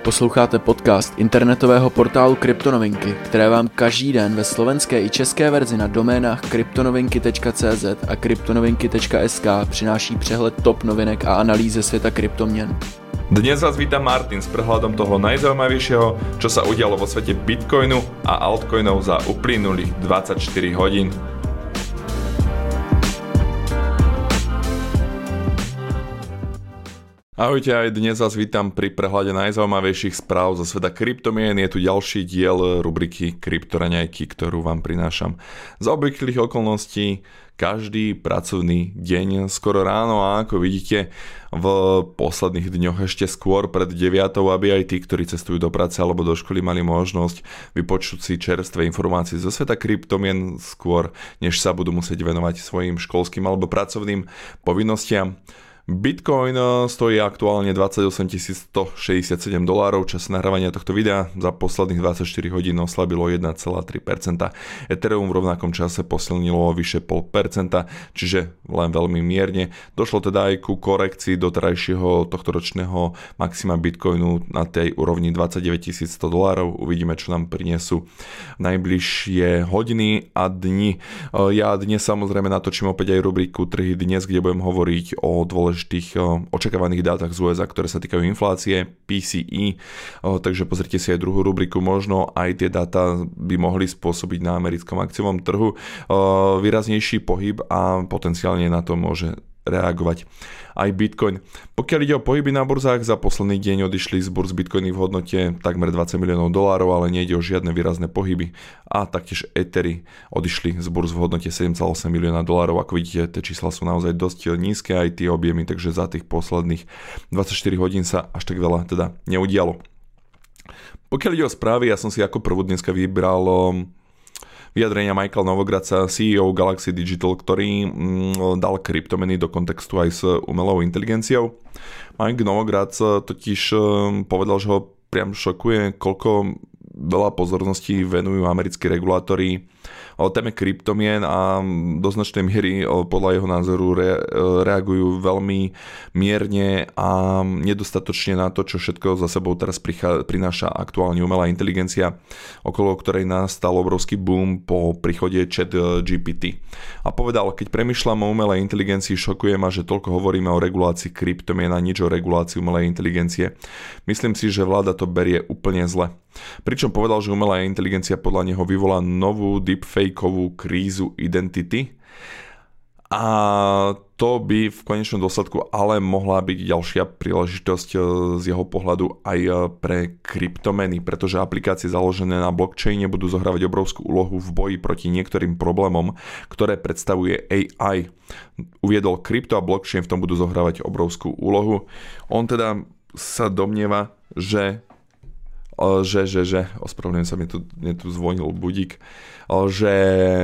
Posloucháte podcast internetového portálu Kryptonovinky, které vám každý den ve slovenské i české verzi na doménách kryptonovinky.cz a kryptonovinky.sk přináší přehled top novinek a analýzy ze světa kryptoměn. Dnes vás víta Martin s prehľadom toho najzaujímavejšieho, čo sa udialo vo svete Bitcoinu a altcoinov za uplynulých 24 hodín. Ahojte, aj dnes vás vítam pri prehľade najzaujímavejších správ zo sveta kryptomien. Je tu ďalší diel rubriky Kryptoraňajky, ktorú vám prinášam za obvyklých okolností každý pracovný deň, skoro ráno, a ako vidíte v posledných dňoch ešte skôr pred 9, aby aj tí, ktorí cestujú do práce alebo do školy, mali možnosť vypočuť si čerstvé informácie zo sveta kryptomien skôr, než sa budú musieť venovať svojim školským alebo pracovným povinnostiam. Bitcoin stojí aktuálne $28 167, čas nahrávania tohto videa za posledných 24 hodín oslabilo 1,3%. Ethereum v rovnakom čase posilnilo vyše 0,5%, čiže len veľmi mierne. Došlo teda aj ku korekcii doterajšieho tohtoročného maxima Bitcoinu na tej úrovni $29 100. Uvidíme, čo nám prinesú najbližšie hodiny a dni. Ja dnes samozrejme natočím opäť aj rubriku Trhy dnes, kde budem hovoriť o dôležitých očakávaných dátach z USA, ktoré sa týkajú inflácie, PCE, takže pozrite si aj druhú rubriku, možno aj tie dáta by mohli spôsobiť na americkom akciovom trhu výraznejší pohyb a potenciálne na to môže reagovať aj Bitcoin. Pokiaľ ide o pohyby na burzách, za posledný deň odišli z burz Bitcoiny v hodnote takmer $20 miliónov, ale nejde o žiadne výrazné pohyby, a taktiež Ethery odišli z burz v hodnote $7,8 milióna. Ako vidíte, tie čísla sú naozaj dosť nízke, aj tie objemy, takže za tých posledných 24 hodín sa až tak veľa teda neudialo. Pokiaľ ide o správy, ja som si ako prvú dneska vybral vyjadrenia Michaela Novogratza, CEO Galaxy Digital, ktorý dal kryptomeny do kontextu aj s umelou inteligenciou. Mike Novogratz totiž povedal, že ho priam šokuje, koľko veľa pozorností venujú americkí regulátori téme kryptomien a do značnej miery podľa jeho názoru reagujú veľmi mierne a nedostatočne na to, čo všetko za sebou teraz prináša aktuálne umelá inteligencia, okolo ktorej nastal obrovský boom po príchode ChatGPT. A povedal, keď premýšľam o umelej inteligencii, šokuje ma, že toľko hovoríme o regulácii kryptomien a nič o regulácii umelej inteligencie. Myslím si, že vláda to berie úplne zle. Pričom povedal, že umelá inteligencia podľa neho vyvolá novú deepfakeovú krízu identity a to by v konečnom dôsledku ale mohla byť ďalšia príležitosť z jeho pohľadu aj pre kryptomeny, pretože aplikácie založené na blockchaine budú zohrávať obrovskú úlohu v boji proti niektorým problémom, ktoré predstavuje AI. Uviedol, krypto a blockchain v tom budú zohrávať obrovskú úlohu. On teda sa domnieva, že ospravedlňujem sa, mne tu zvonil budík, že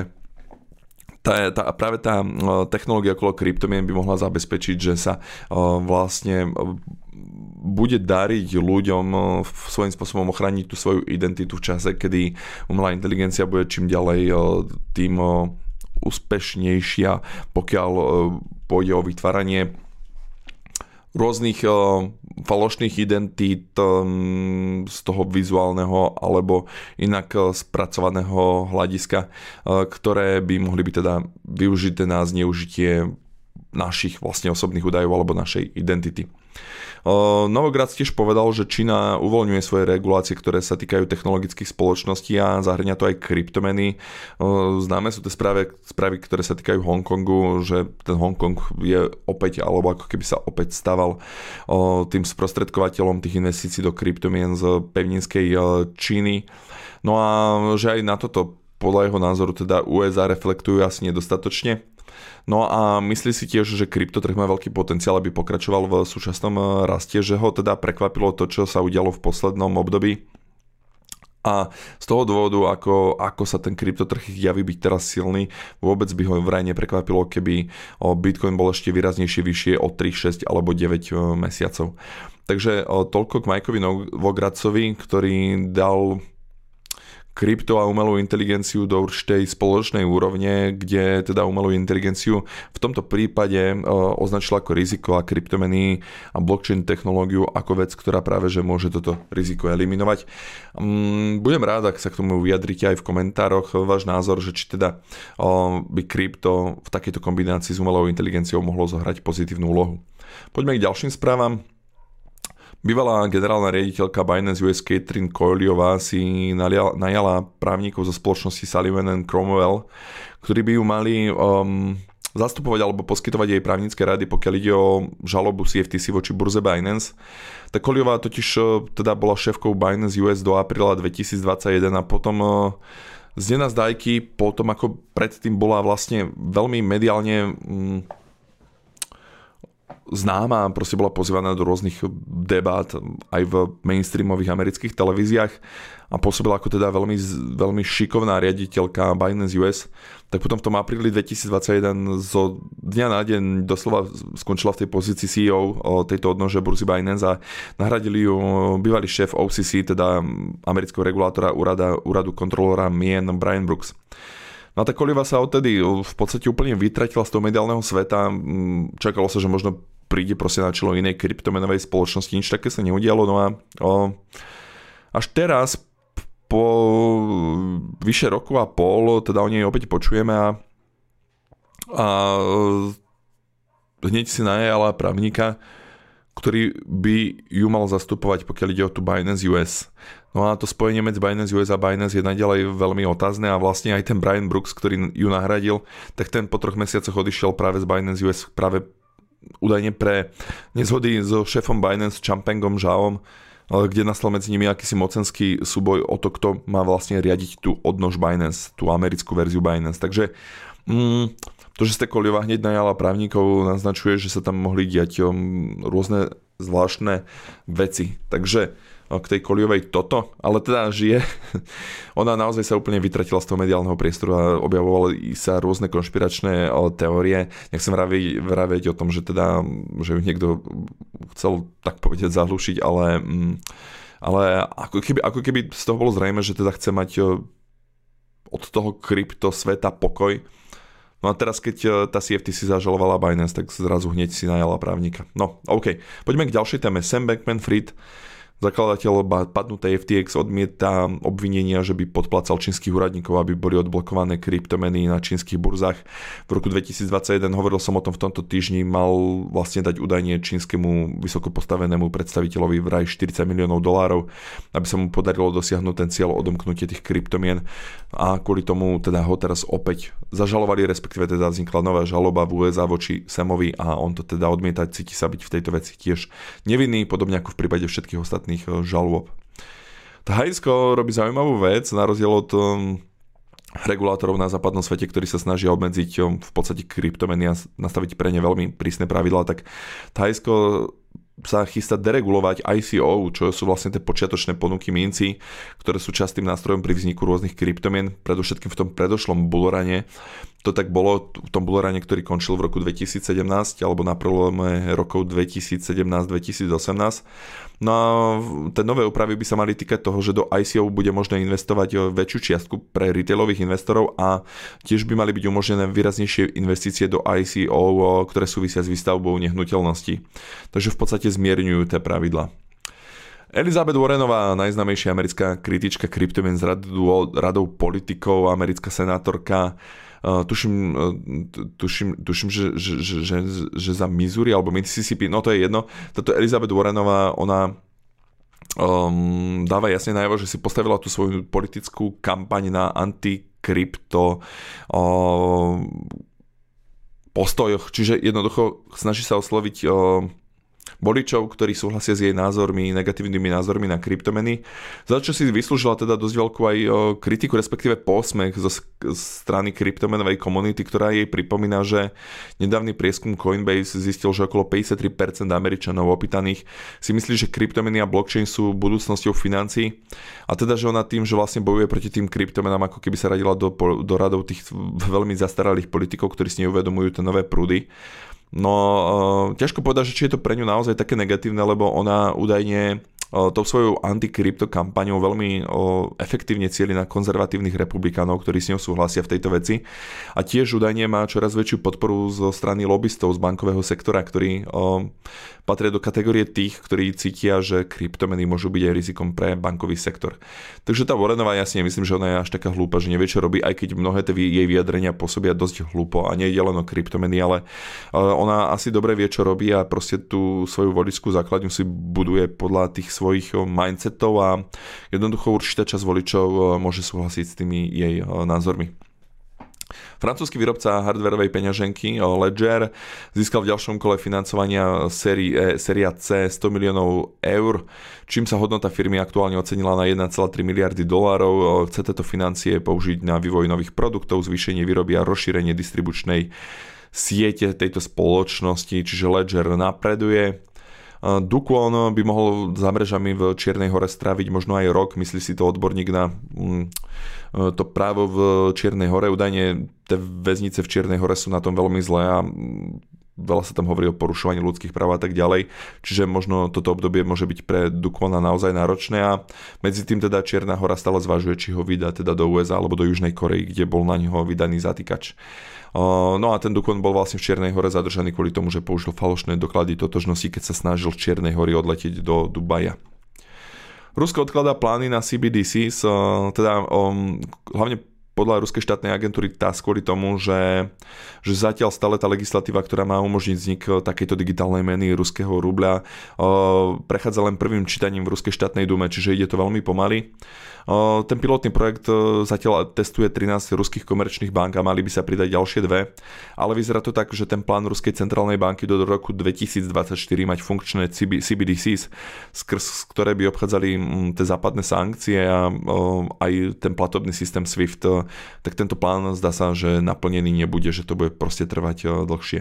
práve tá technológia okolo kryptomien by mohla zabezpečiť, že sa vlastne bude dariť ľuďom svojím spôsobom ochrániť tú svoju identitu v čase, kedy umelá inteligencia bude čím ďalej tým úspešnejšia, pokiaľ pôjde o vytváranie rôznych falošných identít z toho vizuálneho alebo inak spracovaného hľadiska, ktoré by mohli byť teda využité na zneužitie našich vlastne osobných údajov alebo našej identity. Novogratz tiež povedal, že Čína uvoľňuje svoje regulácie, ktoré sa týkajú technologických spoločností a zahrňa to aj kryptomeny. Známe sú tie správy, ktoré sa týkajú Hongkongu, že ten Hongkong je opäť, alebo ako keby sa opäť staval tým sprostredkovateľom tých investícií do kryptomien z pevninskej Číny. No a že aj na toto podľa jeho názoru teda USA reflektujú asi nedostatočne. No a myslí si tiež, že kryptotrh má veľký potenciál, aby pokračoval v súčasnom raste, že ho teda prekvapilo to, čo sa udialo v poslednom období. A z toho dôvodu, ako sa ten kryptotrh javí byť teraz silný, vôbec by ho vraj neprekvapilo, keby Bitcoin bol ešte výraznejšie vyššie o 3, 6 alebo 9 mesiacov. Takže toľko k Mikeovi Novogratzovi, ktorý dal krypto a umelú inteligenciu do určitej spoločnej úrovne, kde teda umelú inteligenciu v tomto prípade označila ako riziko a kryptomeny a blockchain technológiu ako vec, ktorá práve že môže toto riziko eliminovať. Budem rád, ak sa k tomu vyjadrite aj v komentároch váš názor, že či teda by krypto v takejto kombinácii s umelou inteligenciou mohlo zohrať pozitívnu úlohu. Poďme k ďalším správam. Bývalá generálna riaditeľka Binance US Catherine Coyleová si najala právnikov zo spoločnosti Sullivan & Cromwell, ktorí by ju mali zastupovať alebo poskytovať jej právnické rady, pokiaľ ide o žalobu CFTC voči burze Binance. Tá Coyleová totiž teda bola šéfkou Binance US do apríla 2021 a potom z nenazdajky, potom ako predtým bola vlastne veľmi mediálne známa, proste bola pozývaná do rôznych debát aj v mainstreamových amerických televíziách a pôsobila ako teda veľmi šikovná riaditeľka Binance US, tak potom v tom apríli 2021 zo dňa na deň doslova skončila v tej pozícii CEO tejto odnože burzy Binance a nahradili ju bývalý šéf OCC, teda amerického regulátora úradu kontrolóra mien Brian Brooks. No a tá Coyleová sa odtedy v podstate úplne vytratila z toho mediálneho sveta. Čakalo sa, že možno príde proste na čelo inej kryptomenovej spoločnosti. Nič také sa neudialo. No a až teraz po vyše roku a pol teda o nej opäť počujeme a hneď si najala právnika, ktorý by ju mal zastupovať, pokiaľ ide o tú Binance US. No a to spojenie medzi Binance US a Binance je naďalej veľmi otázne a vlastne aj ten Brian Brooks, ktorý ju nahradil, tak ten po 3 mesiacoch odišiel práve z Binance US práve údajne pre nezhody so šéfom Binance Changpengom Zhaom, kde nastal medzi nimi akýsi mocenský súboj o to, kto má vlastne riadiť tú odnož Binance, tú americkú verziu Binance. Takže to, že ste Coyleová hneď najala právnikov, naznačuje, že sa tam mohli diať rôzne zvláštne veci. Takže k tej Coyleovej toto, ale teda žije. Ona naozaj sa úplne vytratila z toho mediálneho priestoru a objavovali sa rôzne konšpiračné teórie. Nechcem vraviť o tom, že teda, že ju niekto chcel tak povedať zahlušiť, ale ako keby z toho bolo zrejme, že teda chce mať od toho krypto sveta pokoj. No a teraz, keď tá CFTC zažalovala Binance, tak zrazu hneď si najala právnika. No, OK. Poďme k ďalšej téme. Sam Bankman-Fried, zakladateľ padnutej FTX, odmieta obvinenia, že by podplácal čínskych úradníkov, aby boli odblokované kryptomeny na čínskych burzách. V roku 2021, hovoril som o tom v tomto týždni, mal vlastne dať údajne čínskemu vysoko postavenému predstaviteľovi vraj $40 miliónov, aby sa mu podarilo dosiahnuť ten cieľ odomknutie tých kryptomien a kvôli tomu teda ho teraz opäť zažalovali, respektíve teda vznikla nová žaloba v USA voči Samovi a on to teda odmieta, cíti sa byť v tejto veci tiež nevinný, podobne ako v prípade všetkých ostatných žalôb. Thajsko robí zaujímavú vec, na rozdiel od regulátorov na západnom svete, ktorí sa snažia obmedziť v podstate kryptomeny a nastaviť pre ne veľmi prísne pravidlá, tak Thajsko sa chystá deregulovať ICO, čo sú vlastne tie počiatočné ponuky mincí, ktoré sú častým nástrojom pri vzniku rôznych kryptomien, predovšetkým v tom predošlom bullrune. To tak bolo v tom bullrune, ktorý končil v roku 2017 alebo na prelome rokov 2017-2018. No a tie nové úpravy by sa mali týkať toho, že do ICO bude možné investovať väčšiu čiastku pre retailových investorov a tiež by mali byť umožnené výraznejšie investície do ICO, ktoré súvisia s výstavbou nehnuteľností. Takže v podstate zmierňujú tie pravidlá. Elizabeth Warrenová, najznámejšia americká kritička kryptomien z radou politikov, americká senátorka, tuším, že za Missouri alebo Mississippi, no to je jedno. Táto Elizabeth Warrenová, ona dáva jasne najavo, že si postavila tú svoju politickú kampaň na antikrypto postojoch, čiže jednoducho snaží sa osloviť voličov, ktorí súhlasia s jej názormi, negatívnymi názormi na kryptomeny. Za čo si vyslúžila teda dosť veľkú aj kritiku, respektíve posmech zo strany kryptomenovej komunity, ktorá jej pripomína, že nedávny prieskum Coinbase zistil, že okolo 53% Američanov opýtaných si myslí, že kryptomeny a blockchain sú budúcnosťou financií. A teda, že ona tým, že vlastne bojuje proti tým kryptomenám, ako keby sa radila do radov tých veľmi zastaralých politikov, ktorí si neuvedomujú tie nové prúdy. No, ťažko povedať, že či je to pre ňu naozaj také negatívne, lebo ona údajne tou svojou antikrypto kampaňou veľmi efektívne cieli na konzervatívnych republikánov, ktorí s ňou súhlasia v tejto veci. A tiež údajne má čoraz väčšiu podporu zo strany lobbystov z bankového sektora, ktorí patria do kategórie tých, ktorí cítia, že kryptomeny môžu byť aj rizikom pre bankový sektor. Takže tá Warrenová, ja si nemyslím, že ona je až taká hlúpa, že nevie, čo robí, aj keď mnohé jej vyjadrenia pôsobia dosť hlúpo a nie je len o kryptomeny, ale ona asi dobre vie, čo robí a proste tú svoju voličskú základňu si buduje podľa tých svojich mindsetov a jednoducho určitá časť voličov môže súhlasiť s tými jej názormi. Francúzsky výrobca hardwareovej peňaženky Ledger získal v ďalšom kole financovania séria C 100 miliónov eur, čím sa hodnota firmy aktuálne ocenila na 1,3 miliardy dolárov. Chce tieto financie použiť na vývoj nových produktov, zvýšenie výroby a rozšírenie distribučnej siete tejto spoločnosti, čiže Ledger napreduje. Dukwon by mohol za mrežami v Čiernej Hore stráviť možno aj rok, myslí si to odborník na to právo v Čiernej Hore. Údajne tie väznice v Čiernej Hore sú na tom veľmi zlé a veľa sa tam hovorí o porušovaní ľudských práv a tak ďalej, čiže možno toto obdobie môže byť pre Dukwona naozaj náročné a medzi tým teda Čierna Hora stále zvažuje, či ho vydá teda do USA alebo do Južnej Korei, kde bol na neho vydaný zatýkač. No a ten Dukwon bol vlastne v Čiernej Hore zadržaný kvôli tomu, že použil falošné doklady totožnosti, keď sa snažil z Čiernej Hory odletieť do Dubaja. Rusko odkladá plány na CBDCs, teda hlavne podľa ruskej štátnej agentúry TASS kvôli tomu, že zatiaľ stále tá legislatíva, ktorá má umožniť vznik takejto digitálnej meny ruského rubľa, prechádza len prvým čítaním v ruskej štátnej dume, čiže ide to veľmi pomaly. Ten pilotný projekt zatiaľ testuje 13 ruských komerčných bank a mali by sa pridať ďalšie dve, ale vyzerá to tak, že ten plán Ruskej centrálnej banky do roku 2024 mať funkčné CBDCs, skrz ktoré by obchádzali tie západné sankcie a aj ten platobný systém SWIFT, tak tento plán zdá sa, že naplnený nebude, že to bude proste trvať dlhšie.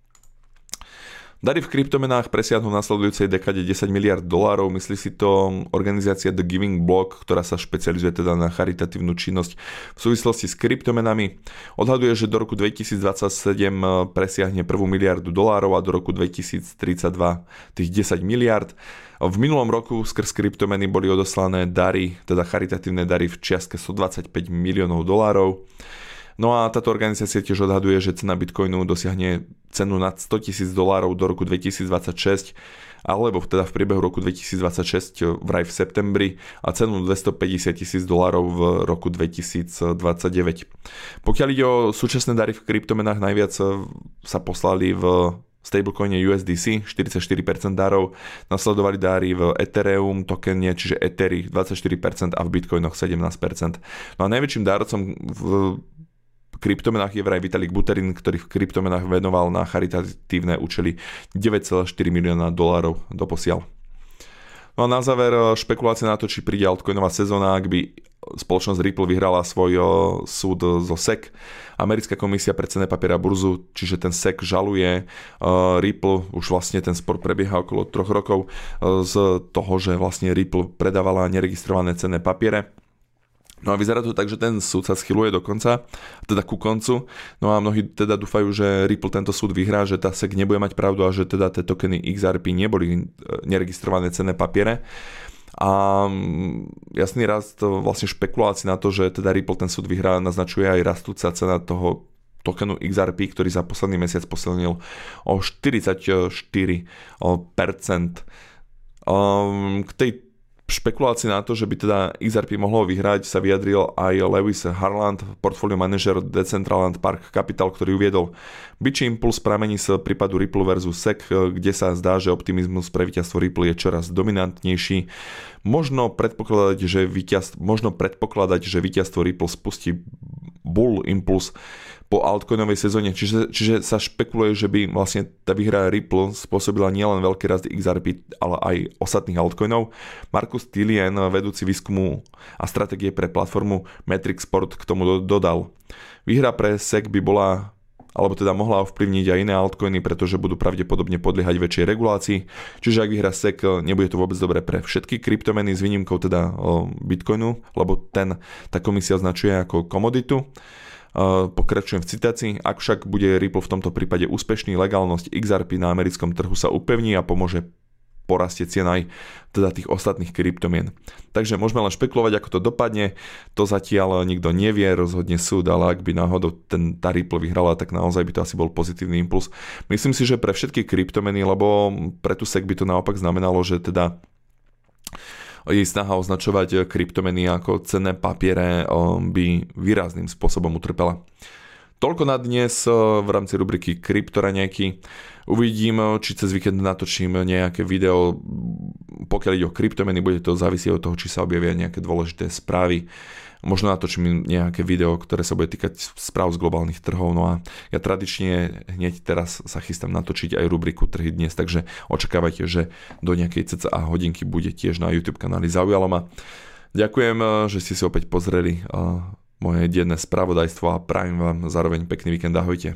Dary v kryptomenách presiahnu v nasledujúcej dekáde 10 miliard dolárov, myslí si to organizácia The Giving Block, ktorá sa špecializuje teda na charitatívnu činnosť v súvislosti s kryptomenami. Odhaduje, že do roku 2027 presiahne 1 miliardu dolárov a do roku 2032 tých 10 miliard. V minulom roku skrz kryptomeny boli odoslané dary, teda charitatívne dary v čiastke 125 miliónov dolárov. No a táto organizácia tiež odhaduje, že cena Bitcoinu dosiahne cenu nad 100 000 dolárov do roku 2026, alebo teda v priebehu roku 2026 vraj v septembri a cenu 250 000 dolárov v roku 2029. Pokiaľ ide o súčasné dary v kryptomenách, najviac sa poslali v stablecoine USDC 44% darov, nasledovali dáry v Ethereum tokene, čiže Ethery 24% a v Bitcoinoch 17%. No a najväčším dárcom v kryptomenách je vraj Vitalik Buterin, ktorý v kryptomenách venoval na charitatívne účely 9,4 milióna dolárov doposiaľ. No a na záver špekulácia na to, či príde altcoinová sezóna, ak by spoločnosť Ripple vyhrala svoj súd zo SEC. Americká komisia pre cenné papiere a burzu, čiže ten SEC žaluje Ripple, už vlastne ten spor prebieha okolo 3 rokov z toho, že vlastne Ripple predávala neregistrované cenné papiere. No a vyzerá to tak, že ten súd sa schyluje do konca, teda ku koncu. No a mnohí teda dúfajú, že Ripple tento súd vyhrá, že tá SEC nebude mať pravdu a že teda tie tokeny XRP neboli neregistrované cenné papiere. A jasný rast vlastne špekulácií na to, že teda Ripple ten súd vyhrá, naznačuje aj rastúca cena toho tokenu XRP, ktorý za posledný mesiac posilnil o 44%. K tej špekulácii na to, že by teda XRP mohlo vyhrať, sa vyjadril aj Lewis Harland, portfólio manažer Decentraland Park Capital, ktorý uviedol: Bičí impuls pramení z prípadu Ripple versus SEC, kde sa zdá, že optimizmus pre víťazstvo Ripple je čoraz dominantnejší. Možno predpokladať, že víťazstvo Ripple spustí bull impuls po altcoinovej sezóne, čiže sa špekuluje, že by vlastne tá výhra Ripple spôsobila nielen veľký rast XRP, ale aj ostatných altcoinov. Marcus Tillian, vedúci výskumu a stratégie pre platformu Metric Sport, k tomu dodal: výhra pre SEC by bola, alebo teda mohla ovplyvniť aj iné altcoiny, pretože budú pravdepodobne podliehať väčšej regulácii. Čiže ak vyhra SEC, nebude to vôbec dobré pre všetky kryptomeny s výnimkou teda Bitcoinu, lebo tá komisia označuje ako komoditu. Pokračujem v citácii: ak však bude Ripple v tomto prípade úspešný, legálnosť XRP na americkom trhu sa upevní a pomôže porastie cena aj teda tých ostatných kryptomien. Takže môžeme len špekulovať, ako to dopadne, to zatiaľ nikto nevie, rozhodne súd, ale ak by náhodou tá Ripple vyhrala, tak naozaj by to asi bol pozitívny impuls. Myslím si, že pre všetky kryptomeny, lebo pre tú SEC by to naopak znamenalo, že teda jej snaha označovať kryptomeny ako cenné papiere by výrazným spôsobom utrpela. Toľko na dnes v rámci rubriky Kryptoraňajky. Uvidím, či cez víkend natočím nejaké video, pokiaľ ide o kryptomeny, bude to závisieť od toho, či sa objavia nejaké dôležité správy. Možno natočím nejaké video, ktoré sa bude týkať správ z globálnych trhov. No a ja tradične hneď teraz sa chystám natočiť aj rubriku Trhy dnes, takže očakávajte, že do nejakej cca hodinky bude tiež na YouTube kanáli. Zaujalo ma. Ďakujem, že ste si opäť pozreli moje denné spravodajstvo a prajem vám zároveň pekný víkend. Ahojte.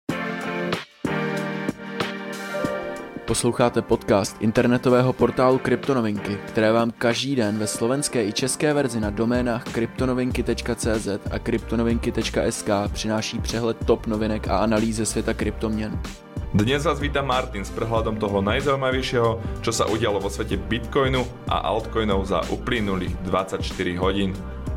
Posloucháte podcast internetového portálu Kryptonovinky, které vám každý den ve slovenské i české verzi na doménách kryptonovinky.cz a kryptonovinky.sk přináší přehled top novinek a analýzy světa kryptoměn. Dnes vás víta Martin s prehľadom toho najzaujímavejšieho, čo sa udialo vo svete Bitcoinu a altcoinov za uplynulých 24 hodín.